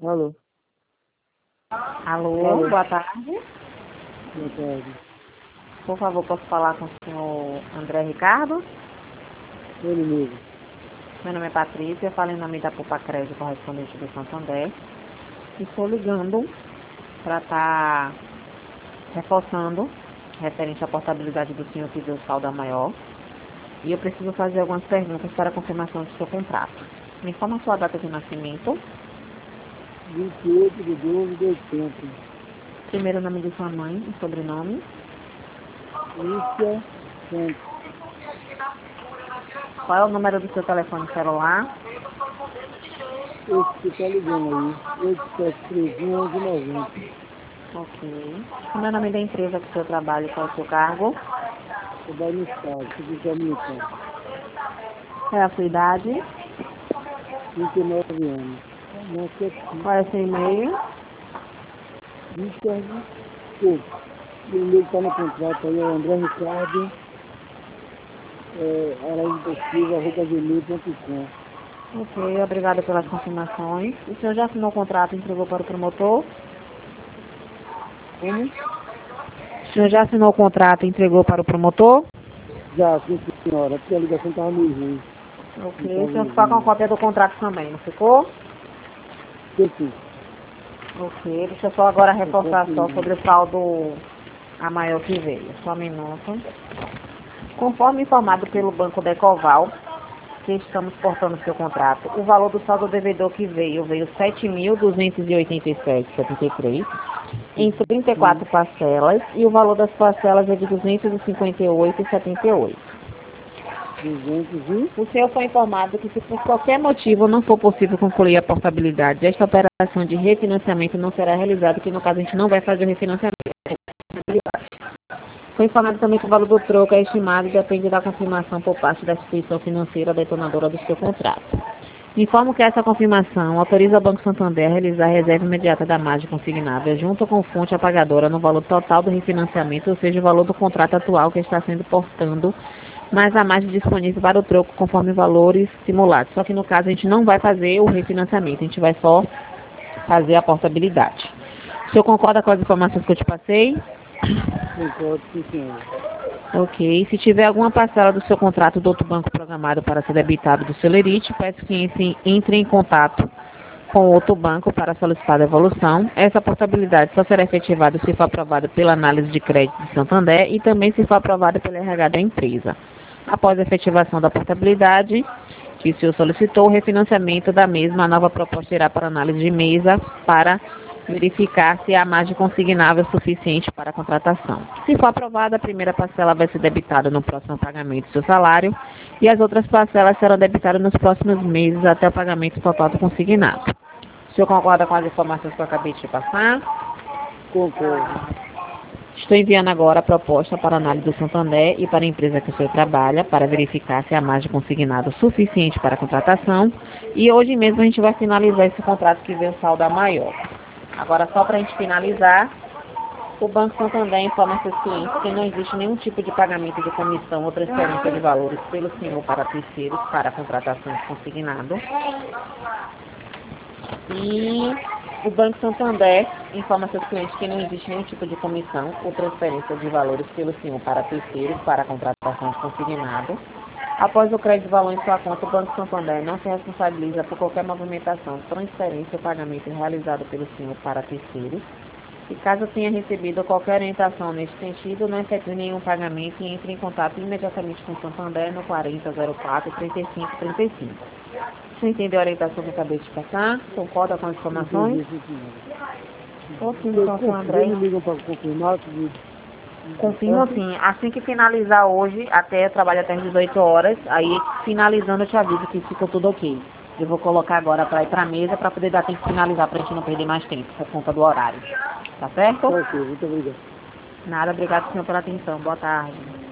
Alô? Alô, Alô? boa tarde. Boa tarde. Por favor, posso falar com o senhor André Ricardo? Ele mesmo. Meu nome é Patrícia, falo em nome da Poupa Crédito, correspondente do Santander. Estou ligando para estar reforçando referente à portabilidade do senhor que deu saldo maior. E eu preciso fazer algumas perguntas para a confirmação do seu contrato. Me informa a sua data de nascimento, 28 de 12 de 80. primeiro nome de sua mãe e sobrenome. Lúcia Santos. Qual é o número do seu telefone celular? Esse que tá ligando aí. 8731 Ok. Como é o nome da empresa que o senhor trabalha e qual é o seu cargo? Trabalho no estado, serviço militar. Qual é a sua idade? 39 anos. Nossa, aqui. Qual é o seu e-mail? Richard Couto. O e-mail tá no contrato aí, é André Ricardo, Araújo da Silva, @gmail.com. Ok, obrigada pelas confirmações. O senhor já assinou o contrato e entregou para o promotor? Como? O senhor já assinou o contrato e entregou para o promotor? Já, sim senhora, porque a ligação tava meio ruim. Não Ok, o tava senhor ficou com a ouvindo. cópia do contrato também, não ficou? Sim. Ok, deixa eu só agora Eu reforçar só confirmo. sobre o saldo a maior que veio. Só um minuto. Conforme informado pelo Banco Decoval, que estamos portando seu contrato, o valor do saldo devedor que veio R$ 7.287,73 em 34 parcelas e o valor das parcelas é de R$ 258,78. 200 e... O senhor foi informado que se por qualquer motivo não for possível concluir a portabilidade, esta operação de refinanciamento não será realizada, que no caso a gente não vai fazer o refinanciamento. Foi informado também que o valor do troco é estimado e depende da confirmação por parte da instituição financeira detonadora do seu contrato. Informo que essa confirmação autoriza o Banco Santander a realizar a reserva imediata da margem consignável junto com fonte apagadora no valor total do refinanciamento, ou seja, o valor do contrato atual que está sendo portando, mais a margem disponível para o troco conforme valores simulados. Só que no caso a gente não vai fazer o refinanciamento, a gente vai só fazer a portabilidade. O senhor concorda com as informações que eu te passei? Concordo, sim, senhora. Ok. Se tiver alguma parcela do seu contrato do outro banco programado para ser debitado do Celerite, peço que entre em contato com outro banco para solicitar a devolução. Essa portabilidade só será efetivada se for aprovada pela análise de crédito de Santander e também se for aprovada pela RH da empresa. Após a efetivação da portabilidade, que o senhor solicitou, o refinanciamento da mesma, a nova proposta irá para análise de mesa para verificar se a margem consignável é suficiente para a contratação. Se for aprovada, a primeira parcela vai ser debitada no próximo pagamento do seu salário e as outras parcelas serão debitadas nos próximos meses até o pagamento total do consignado. O senhor concorda com as informações que eu acabei de te passar? Concordo. Estou enviando agora a proposta para análise do Santander e para a empresa que o senhor trabalha para verificar se a margem consignada é suficiente para a contratação e hoje mesmo a gente vai finalizar esse contrato que veio saldo a maior. Agora, só para a gente finalizar, o Banco Santander informa seus clientes que não existe nenhum tipo de pagamento de comissão ou transferência de valores pelo senhor para terceiros para a contratação de consignado. E o Banco Santander informa seus clientes que não existe nenhum tipo de comissão ou transferência de valores pelo senhor para terceiros para a contratação de consignado. Após o crédito de valor em sua conta, o Banco Santander não se responsabiliza por qualquer movimentação, transferência ou pagamento realizado pelo senhor para terceiros. E caso tenha recebido qualquer orientação neste sentido, não efetue nenhum pagamento e entre em contato imediatamente com o Santander no 4004-3535. Você entendeu a orientação que eu acabei de passar? Concorda com as informações? Entendi, sim, senhora. Ok, então, senhor Eles André. me ligam para confirmar tudo. Confirmo sim. Assim que finalizar hoje, até eu trabalho até às 18 horas, aí finalizando eu te aviso que ficou tudo ok. Eu vou colocar agora para ir para a mesa para poder dar tempo de finalizar para a gente não perder mais tempo por conta do horário. Tá certo? Tá ok, muito obrigado. Nada, obrigado senhor pela atenção. Boa tarde.